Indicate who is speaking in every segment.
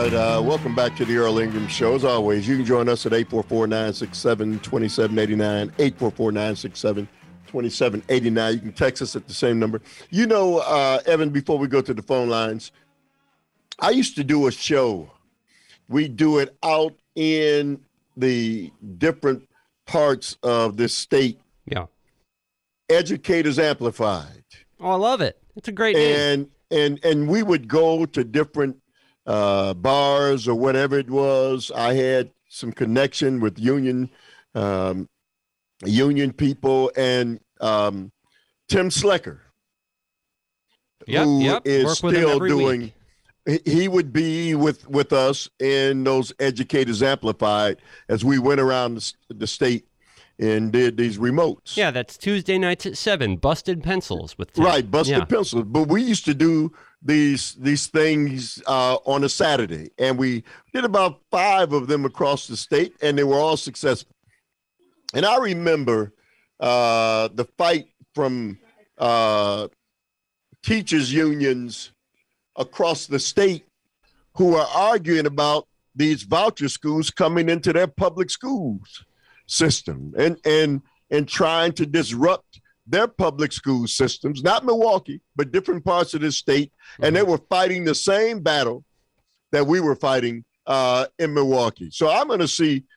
Speaker 1: right, welcome back to the Earl Ingram Show. As always, you can join us at 844-967-2789, 844-967-2789. You can text us at the same number. You know, Evan, before we go to the phone lines, I used to do a show. We do it out in the different parts of this state.
Speaker 2: Yeah.
Speaker 1: Educators Amplified.
Speaker 2: Oh, I love it. It's a great name.
Speaker 1: And we would go to different bars or whatever it was. I had some connection with union people, and Tim Slecker, who is still doing. He would be with us in those Educators Amplified as we went around the state and did these remotes.
Speaker 2: Yeah, that's Tuesday nights at 7. Busted Pencils with Tim.
Speaker 1: Right, Busted Pencils. But we used to do these things on a Saturday, and we did about 5 of them across the state, and they were all successful. And I remember the fight from teachers unions across the state who are arguing about these voucher schools coming into their public schools system and trying to disrupt their public school systems, not Milwaukee, but different parts of this state. And they were fighting the same battle that we were fighting in Milwaukee. So I'm going to see,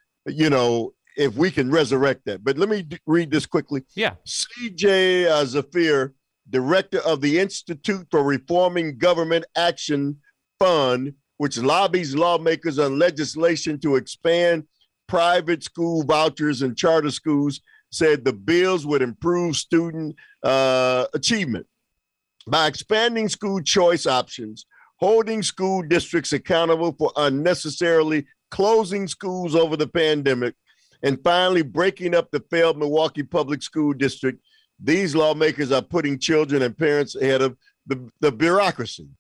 Speaker 1: if we can resurrect that. But let me read this quickly.
Speaker 2: Yeah.
Speaker 1: C.J. Zafir, director of the Institute for Reforming Government Action Fund, which lobbies lawmakers on legislation to expand private school vouchers and charter schools, said the bills would improve student achievement by expanding school choice options, holding school districts accountable for unnecessarily closing schools over the pandemic, and finally breaking up the failed Milwaukee Public School District. These lawmakers are putting children and parents ahead of the bureaucracy.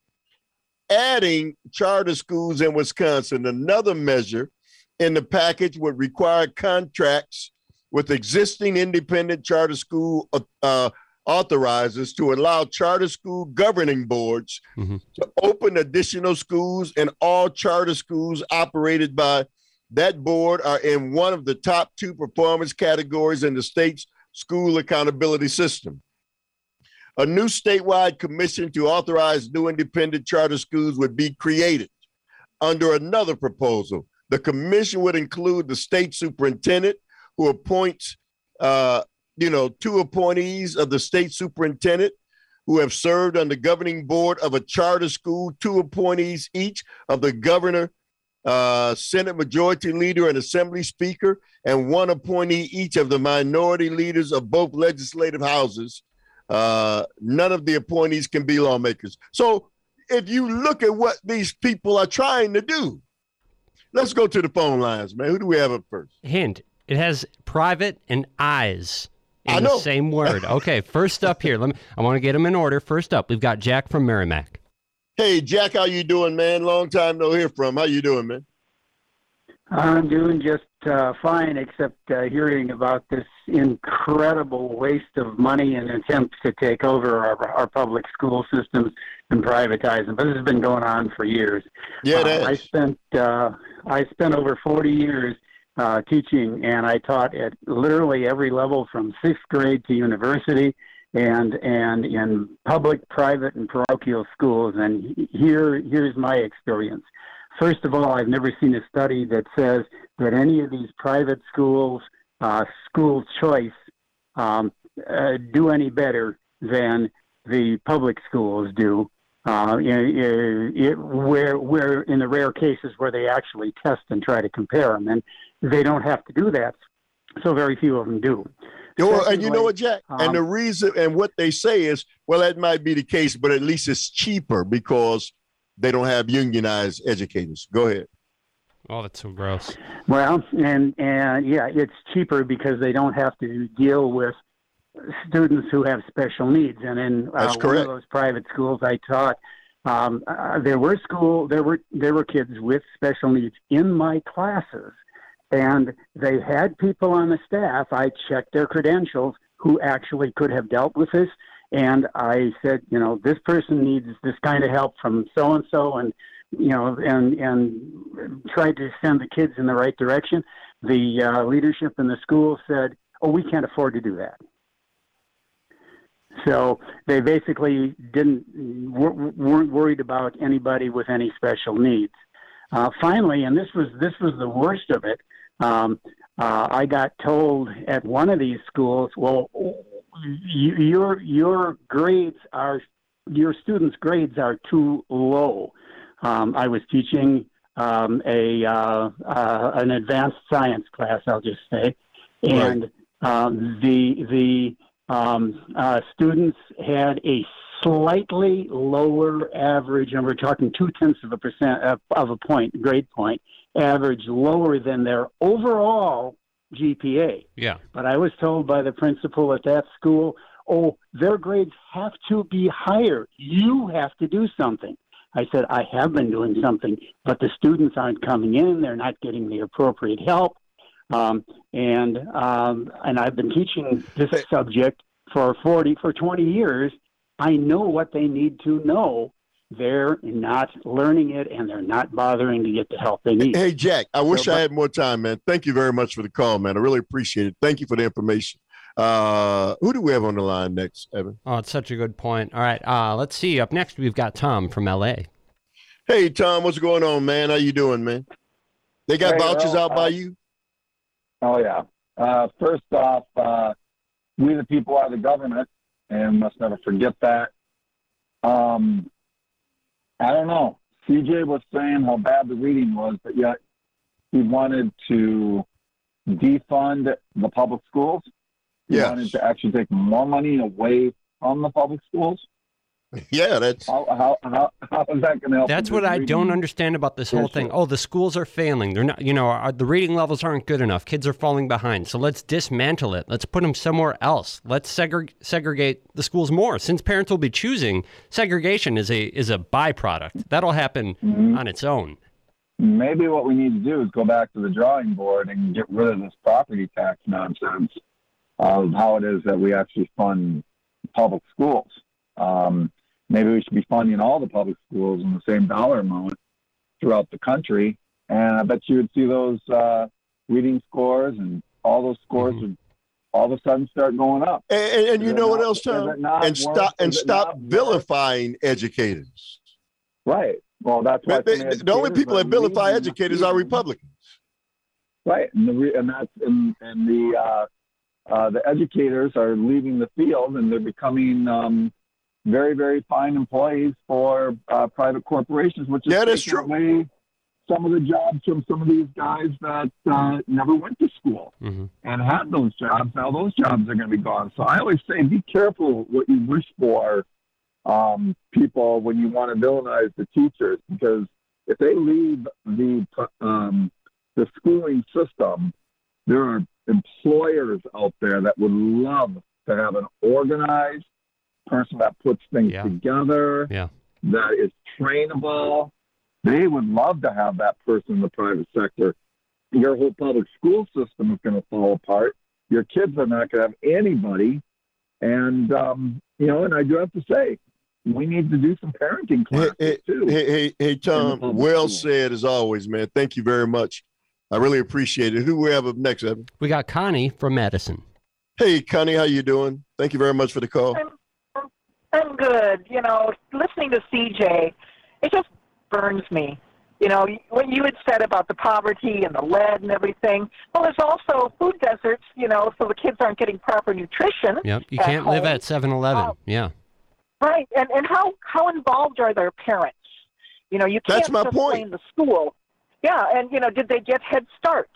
Speaker 1: Adding charter schools in Wisconsin, another measure in the package, would require contracts with existing independent charter school authorizers to allow charter school governing boards to open additional schools, and all charter schools operated by that board are in one of the top 2 performance categories in the state's school accountability system. A new statewide commission to authorize new independent charter schools would be created under another proposal. The commission would include the state superintendent, who appoints, 2 appointees of the state superintendent who have served on the governing board of a charter school, 2 appointees each of the governor, Senate Majority Leader, and Assembly Speaker, and 1 appointee each of the minority leaders of both legislative houses. None of the appointees can be lawmakers. So if you look at what these people are trying to do, let's go to the phone lines, man. Who do we have up first?
Speaker 2: Hint. It has private and eyes in
Speaker 1: the
Speaker 2: same word. Okay, first up here. I want to get them in order. First up, we've got Jack from Merrimack.
Speaker 1: Hey, Jack, how you doing, man? Long time no hear from. How you doing, man?
Speaker 3: I'm doing just fine, except hearing about this incredible waste of money and attempts to take over our public school systems and privatize them. But this has been going on for years.
Speaker 1: Yeah, it
Speaker 3: I spent over 40 years teaching, and I taught at literally every level from 6th grade to university, and in public, private, and parochial schools. And here's my experience. First of all, I've never seen a study that says that any of these private schools, school choice, do any better than the public schools do. Where in the rare cases where they actually test and try to compare them, and they don't have to do that, so very few of them do.
Speaker 1: And you know what, Jack? And the reason, and what they say is, well, that might be the case, but at least it's cheaper because they don't have unionized educators. Go ahead.
Speaker 2: Oh, that's so gross.
Speaker 3: Well, and yeah, it's cheaper because they don't have to deal with students who have special needs. And in one of those private schools I taught, there were kids with special needs in my classes, and they had people on the staff. I checked their credentials who actually could have dealt with this. And I said, this person needs this kind of help from so-and-so, and and tried to send the kids in the right direction, the leadership in the school said, "Oh, we can't afford to do that." So they basically weren't worried about anybody with any special needs. Finally, and this was the worst of it. I got told at one of these schools, "Well, your students' grades are too low." I was teaching an advanced science class, I'll just say, and the students had a slightly lower average, and we're talking 0.2% of a point, grade point, average lower than their overall GPA.
Speaker 2: Yeah.
Speaker 3: But I was told by the principal at that school, "Oh, their grades have to be higher. You have to do something." I said, "I have been doing something, but the students aren't coming in. They're not getting the appropriate help." And I've been teaching this subject for 20 years. I know what they need to know. They're not learning it, and they're not bothering to get the help they need.
Speaker 1: Hey, Jack, I wish I had more time, man. Thank you very much for the call, man. I really appreciate it. Thank you for the information. Who do we have on the line next, Evan?
Speaker 2: Oh, it's such a good point. All right, let's see. Up next, we've got Tom from L.A.
Speaker 1: Hey, Tom, what's going on, man? How you doing, man? They got vouchers out by you?
Speaker 4: Oh, yeah. First off, we the people are the government, and must never forget that. I don't know. CJ was saying how bad the reading was, but yet he wanted to defund the public schools. He wanted to actually take more money away from the public schools.
Speaker 1: Yeah, that's
Speaker 4: how is that going to help?
Speaker 2: That's what I don't understand about this whole thing. Oh, the schools are failing. They're not, the reading levels aren't good enough. Kids are falling behind. So let's dismantle it. Let's put them somewhere else. Let's segregate the schools more. Since parents will be choosing, segregation is a byproduct. That'll happen on its own.
Speaker 4: Maybe what we need to do is go back to the drawing board and get rid of this property tax nonsense of how it is that we actually fund public schools. Maybe we should be funding all the public schools in the same dollar amount throughout the country. And I bet you would see those reading scores and all those scores would all of a sudden start going up.
Speaker 1: And you know what else, Tom? And stop vilifying educators.
Speaker 4: Right. Well, that's why
Speaker 1: the only people that vilify educators are Republicans.
Speaker 4: Right. The educators are leaving the field, and they're becoming very, very fine employees for private corporations, which is taking away some of the jobs from some of these guys that never went to school and had those jobs. Now those jobs are going to be gone. So I always say, be careful what you wish for, people, when you want to villainize the teachers, because if they leave the schooling system, there are employers out there that would love to have an organized person that puts things together, that is trainable. They would love to have that person in the private sector. Your whole public school system is going to fall apart. Your kids are not going to have anybody. And, and I do have to say, we need to do some parenting classes too.
Speaker 1: Hey, Tom, well said as always, man. Thank you very much. I really appreciate it. Who we have up next, Evan?
Speaker 2: We got Connie from Madison.
Speaker 1: Hey, Connie, how you doing? Thank you very much for the call.
Speaker 5: I'm good. Listening to CJ, it just burns me. What you had said about the poverty and the lead and everything. Well, there's also food deserts, so the kids aren't getting proper nutrition.
Speaker 2: Yep, you can't live at 7-Eleven. Yeah.
Speaker 5: Right, and how involved are their parents? You can't
Speaker 1: That's my
Speaker 5: just
Speaker 1: point.
Speaker 5: blame the school. Yeah, and did they get Head Start?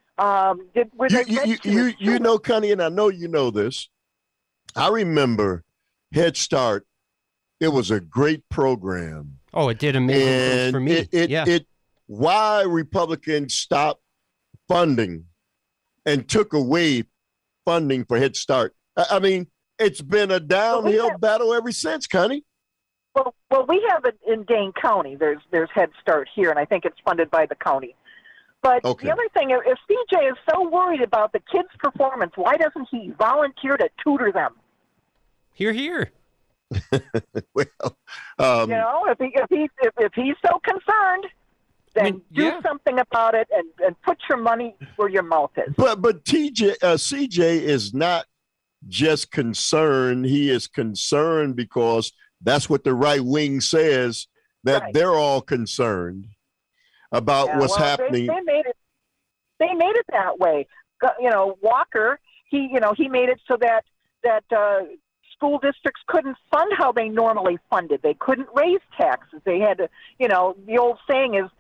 Speaker 5: Were
Speaker 1: you know, Connie, and I know you know this. I remember Head Start. It was a great program.
Speaker 2: Oh, it did amazing things for me.
Speaker 1: Why Republicans stopped funding and took away funding for Head Start? I mean, it's been a downhill battle ever since, Connie.
Speaker 5: Well, we have it in Dane County. There's Head Start here, and I think it's funded by the county. But the other thing, if CJ is so worried about the kids' performance, why doesn't he volunteer to tutor them?
Speaker 2: Hear, hear.
Speaker 1: Well,
Speaker 5: If he's so concerned, then do something about it and put your money where your mouth is.
Speaker 1: But CJ is not just concerned. He is concerned because that's what the right wing says, that they're all concerned about what's happening.
Speaker 5: They made it that way. Walker, he made it so that school districts couldn't fund how they normally funded. They couldn't raise taxes. They had to, the old saying is,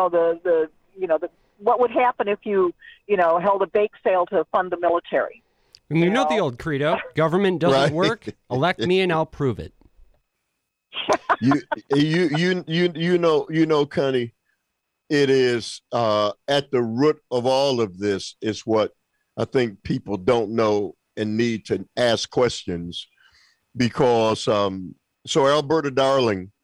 Speaker 5: what would happen if you held a bake sale to fund the military?
Speaker 2: And you know the old credo: government doesn't work. Elect me, and I'll prove it.
Speaker 1: You know, Connie, it is at the root of all of this is what I think people don't know and need to ask questions, because so Alberta Darling,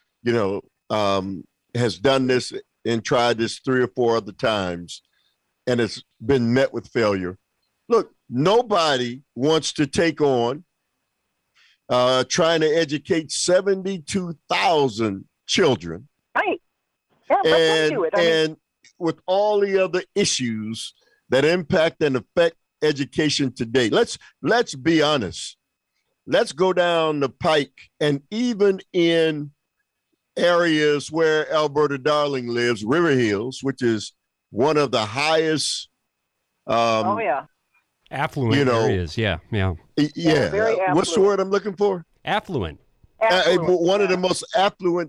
Speaker 1: has done this and tried this 3 or 4 other times, and it's been met with failure. Look, nobody wants to take on trying to educate 72,000 children.
Speaker 5: Right. Yeah, let them do it.
Speaker 1: And with all the other issues that impact and affect education today, let's be honest. Let's go down the pike, and even in areas where Alberta Darling lives, River Hills, which is one of the highest
Speaker 2: affluent areas. Yeah.
Speaker 5: Very affluent.
Speaker 1: What's the word I'm looking for?
Speaker 2: Affluent.
Speaker 1: One of the most affluent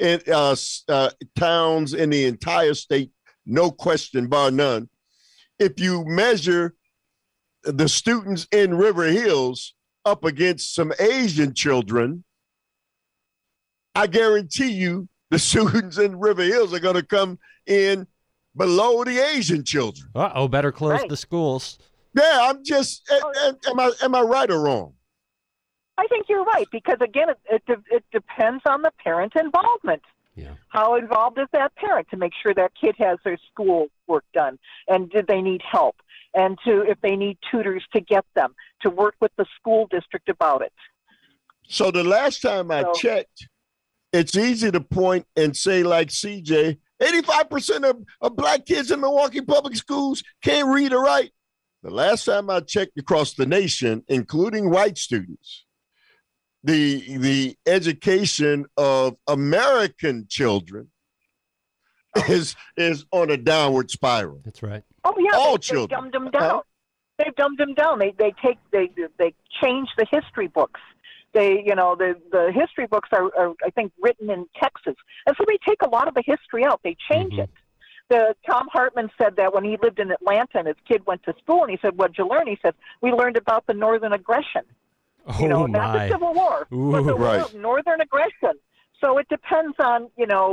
Speaker 1: towns in the entire state, no question, bar none. If you measure the students in River Hills up against some Asian children, I guarantee you the students in River Hills are going to come in below the Asian children.
Speaker 2: Better close the schools.
Speaker 1: Yeah, I'm just, am I right or wrong?
Speaker 5: I think you're right, because again, it depends on the parent involvement.
Speaker 2: Yeah.
Speaker 5: How involved is that parent to make sure that kid has their school work done? And did they need help? And if they need tutors, to get them, to work with the school district about it.
Speaker 1: So the last time I checked, it's easy to point and say, like CJ, 85% of black kids in Milwaukee public schools can't read or write. The last time I checked across the nation, including white students, the education of American children is on a downward spiral.
Speaker 2: That's right.
Speaker 5: Oh yeah,
Speaker 1: all
Speaker 5: they
Speaker 1: children.
Speaker 5: Dumbed them down. They've dumbed them down. They change the history books. The history books are I think written in Texas, and so they take a lot of the history out. They change it. Tom Hartman said that when he lived in Atlanta and his kid went to school, and he said, "What'd you learn?" He said, "We learned about the Northern aggression." Not the Civil War, but the Northern aggression. So it depends on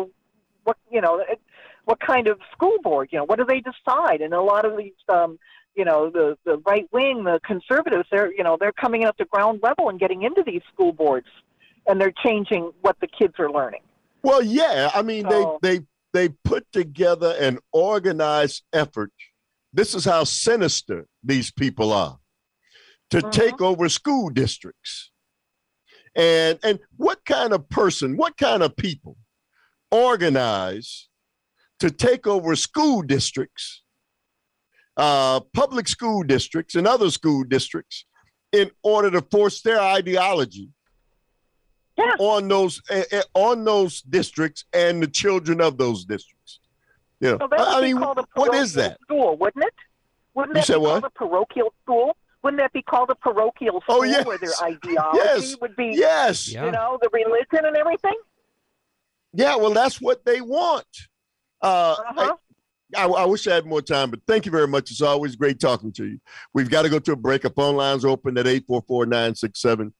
Speaker 5: what kind of school board. What do they decide? And a lot of these, the right wing, the conservatives, they're coming at the ground level and getting into these school boards, and they're changing what the kids are learning.
Speaker 1: Well, yeah, I mean they put together an organized effort. This is how sinister these people are, to take over school districts. And what kind of person, what kind of people organize to take over school districts, public school districts and other school districts, in order to force their ideology on those districts and the children of those districts?
Speaker 5: So
Speaker 1: what is that?
Speaker 5: School, wouldn't it? Wouldn't that be called a parochial school? Wouldn't that be called a parochial school where their ideology would be, the religion and everything?
Speaker 1: Yeah, well, that's what they want. I wish I had more time, but thank you very much. It's always great talking to you. We've got to go to a break. Our phone lines are open at 844-967-2789.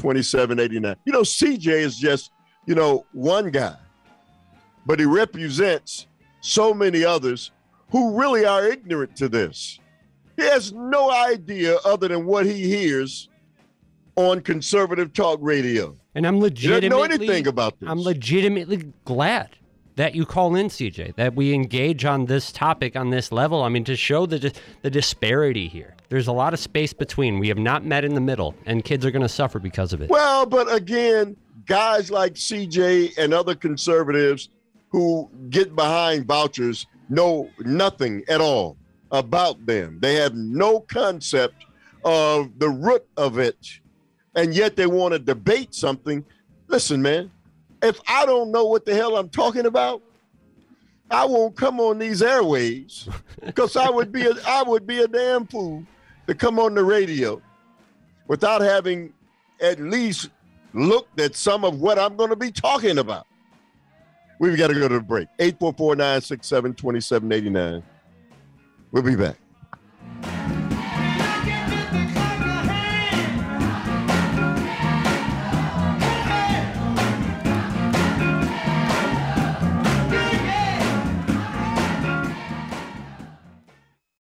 Speaker 1: CJ is just, one guy, but he represents so many others who really are ignorant to this. He has no idea other than what he hears on conservative talk radio.
Speaker 2: And I'm legitimately,
Speaker 1: he doesn't know anything about this.
Speaker 2: I'm legitimately glad that you call in, CJ, that we engage on this topic on this level. I mean, to show the disparity here. There's a lot of space between. We have not met in the middle, and kids are going to suffer because of it.
Speaker 1: Well, but again, guys like CJ and other conservatives who get behind vouchers know nothing at all about them. They have no concept of the root of it, and yet they want to debate something. Listen, man, if I don't know what the hell I'm talking about, I won't come on these airways, because I would be a damn fool to come on the radio without having at least looked at some of what I'm going to be talking about. We've got to go to the break. 844-967-2789. We'll be back.